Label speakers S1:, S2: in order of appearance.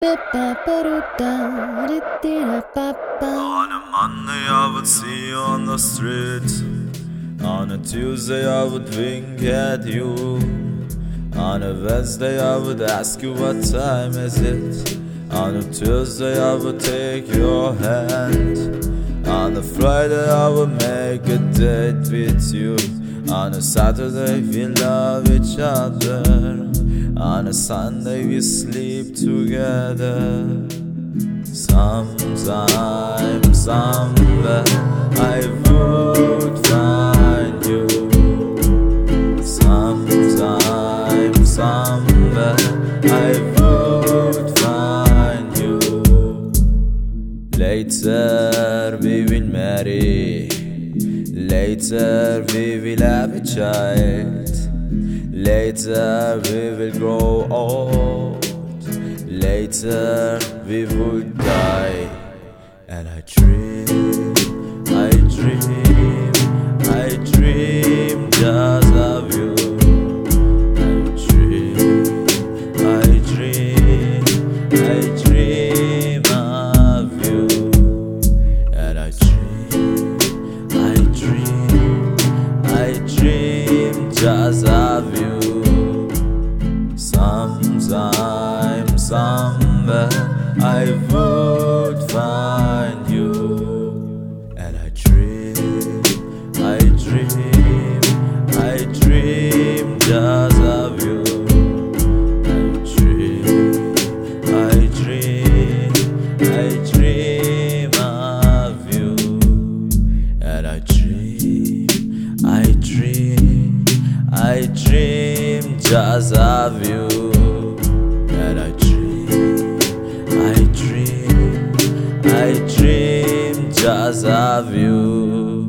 S1: On
S2: a Monday I would see you on the street. On a Tuesday I would wink at you. On a Wednesday I would ask you what time is it. On a Tuesday I would take your hand. On a Friday I would make a date with you. On a Saturday we love each other. On a Sunday we sleep together. Sometime, somewhere I would find you. Sometime, somewhere I would find you. Later we will marry. Later we will have a child. Later we will grow old. Later we will die. And I dream, I dream, I dream just of you. I dream, I dream, I dream of you. And I dream, I dream, I dream just of you. Sometime, somewhere I would find you. And I dream, I dream, I dream just of you. I dream, I dream, I dream of you. And I dream, I dream, I dream just of you. And I dream, I dream, I dream just of you.